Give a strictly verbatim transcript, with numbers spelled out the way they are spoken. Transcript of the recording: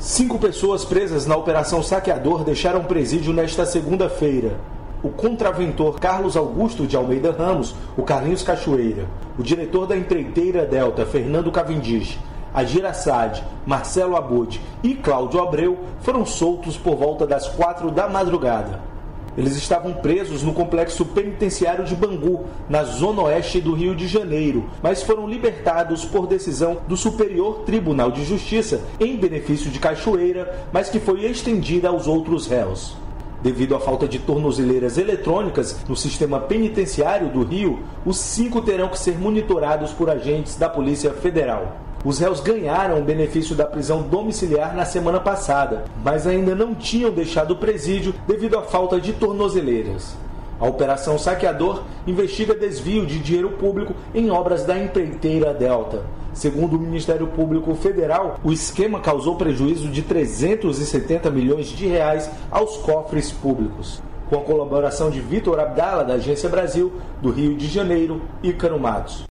Cinco pessoas presas na Operação Saqueador deixaram presídio nesta segunda-feira. O contraventor Carlos Augusto de Almeida Ramos, o Carlinhos Cachoeira, o diretor da empreiteira Delta, Fernando Cavendish, Adir Assad, Marcelo Abud e Cláudio Abreu foram soltos por volta das quatro da madrugada. Eles estavam presos no complexo penitenciário de Bangu, na zona oeste do Rio de Janeiro, mas foram libertados por decisão do Superior Tribunal de Justiça em benefício de Cachoeira, mas que foi estendida aos outros réus. Devido à falta de tornozeleiras eletrônicas no sistema penitenciário do Rio, os cinco terão que ser monitorados por agentes da Polícia Federal. Os réus ganharam o benefício da prisão domiciliar na semana passada, mas ainda não tinham deixado o presídio devido à falta de tornozeleiras. A Operação Saqueador investiga desvio de dinheiro público em obras da empreiteira Delta. Segundo o Ministério Público Federal, o esquema causou prejuízo de trezentos e setenta milhões de reais aos cofres públicos. Com a colaboração de Vitor Abdala, da Agência Brasil, do Rio de Janeiro, Ícaro Matos.